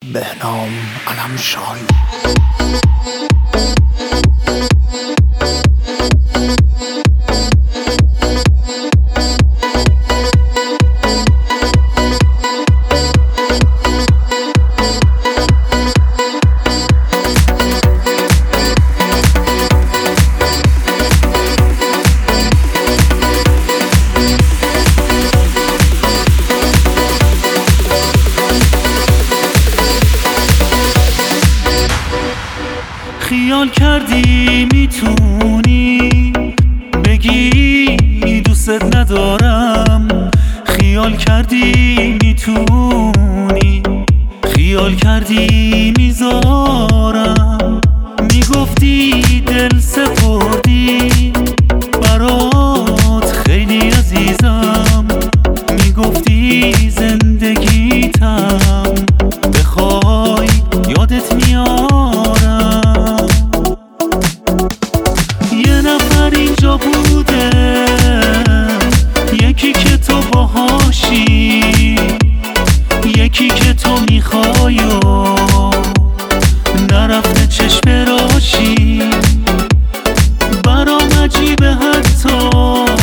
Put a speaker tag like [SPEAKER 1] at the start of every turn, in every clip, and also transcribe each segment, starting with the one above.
[SPEAKER 1] بهنام علمشاهی.
[SPEAKER 2] خیال کردی میتونی بگی دوست ندارم، خیال کردی میتونی، خیال کردی میذارم، میگفتی دل سپردی برات خیلی عزیزم، میگفتی زندگیتم بخوای یادت میارم. یه نفر اینجا بوده، یکی که تو باهاشی، یکی که تو میخوای و نرفته چشم راشی. برام عجیبه حتی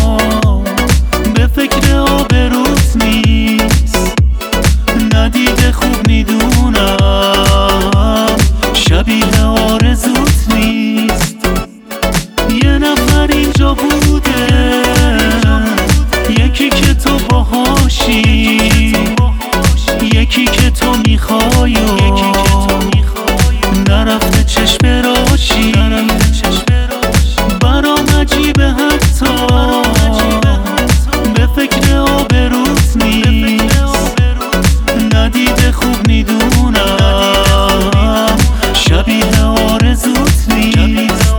[SPEAKER 2] به فکر آبروت نیست، ندیده خوب میدونم شبیه آرزوت نیست. یه نفر اینجا بوده، یکی که تو باهاشی، یکی که تو میخوای و نرفته چشم راشی. برام عجیبه حتی به فکر آبروت نیست، ندیده خوب میدونم شبیه آرزوت نیست.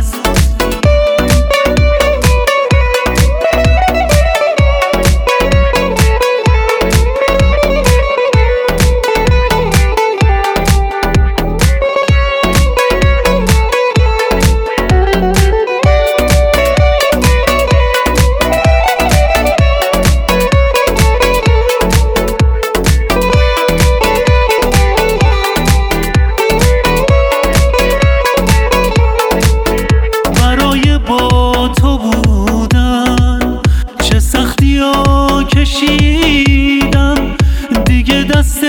[SPEAKER 2] کشیدم دیگه دست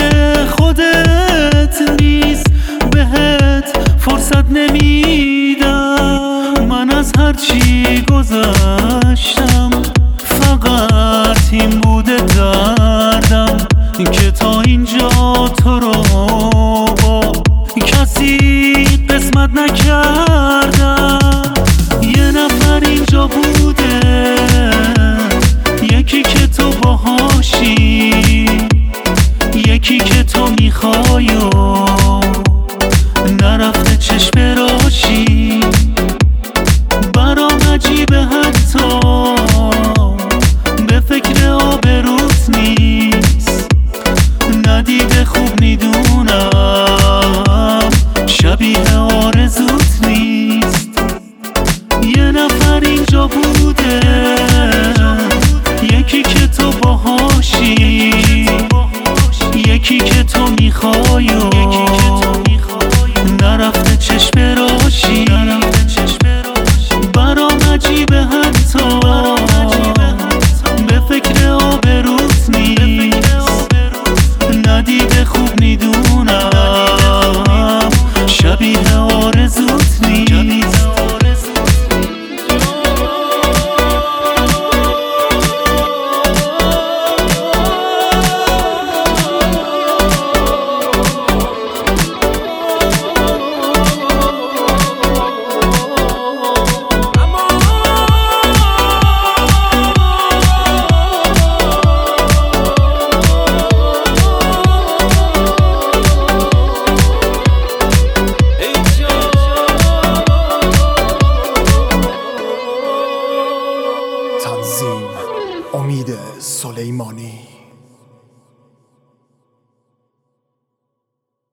[SPEAKER 2] خودت نیست، بهت فرصت نمیدم. من از هرچی گذشتم فقط این بوده دردم که تا اینجا تو رو با کسی قسمت نکردم. یه نفر اینجا بوده، یکی که تو باهاشی، یکی که تو میخوای و نرفته چشم راشی. برام عجیبه حتی به فکر آبروت نیست، ندیده خوب میدونم شبیه آرزوت نیست. یه نفر اینجا بوده، یکی که تو باهاشی، یکی که تو میخوای و نرفته چشم راشی. برام عجیبه حتی به فکر آبروت نیست، ندیده خوب میدونم شبیه آرزوت نیست.
[SPEAKER 1] تنظیم امید سلیمانی.